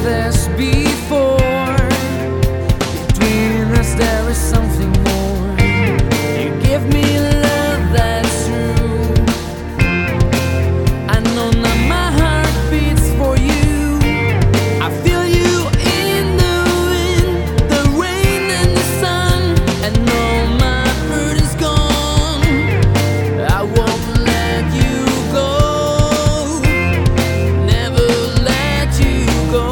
this before. Between us there is something more. You give me love that's true. I know now my heart beats for you. I feel you in the wind, the rain and the sun, and all my burden's gone. I won't let you go, never let you go.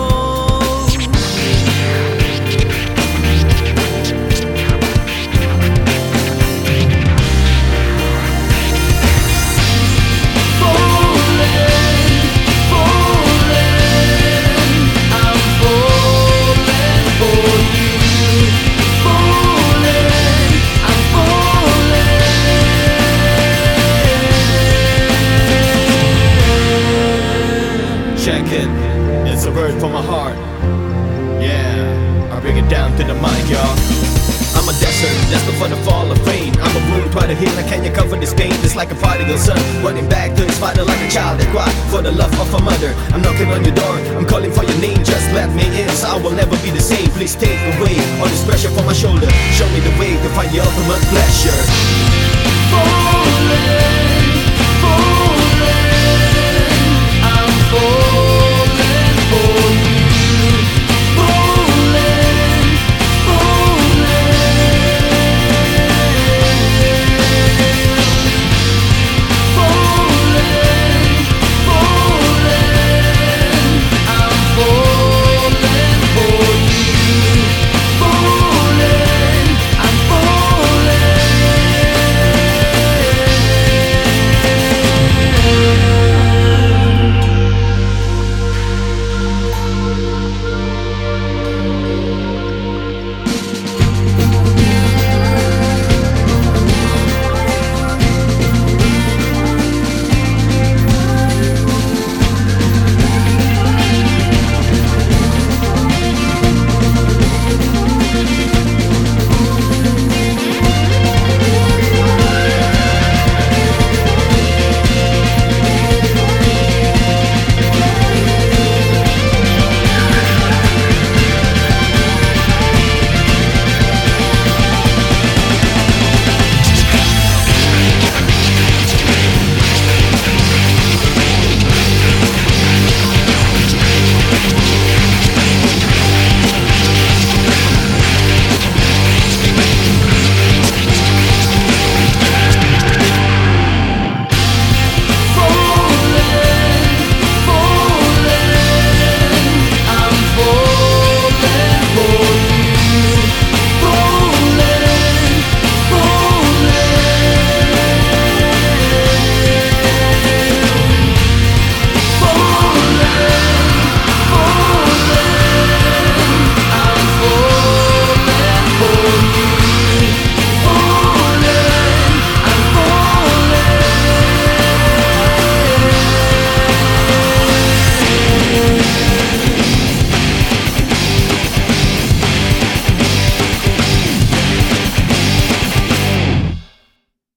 Check it, it's a word from my heart. Yeah, I bring it down to the mic, y'all. I'm a desert, desperate for the fall of rain. I'm a wound, try to heal, and can you cover this pain? It's like a prodigal son, running back to his father like a child that cried for the love of a mother. I'm knocking on your door, I'm calling for your name. Just let me in, so I will never be the same. Please take away all this pressure from my shoulder. Show me the way to find your ultimate pleasure.